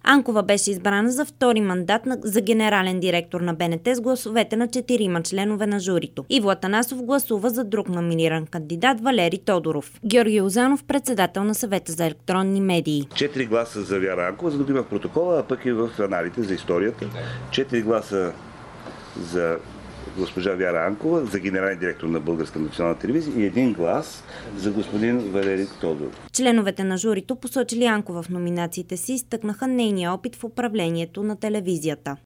Анкова беше избрана за втори мандат за генерален директор на БНТ с гласовете на 4 членове на журито. Иво Атанасов гласува за друг номиниран кандидат Валери Тодоров. Георги Лозанов, председател на Съвета за електронни медии. 4 гласа за Вяра Анкова, за да има в протокола, а пък и в аналите за историята. 4 гласа за госпожа Вяра Анкова, за генерален директор на Българска национална телевизия и 1 глас за господин Валери Тодоров. Членовете на журито, посочили Анкова в номинациите си, изтъкнаха нейния опит в управлението на телевизията.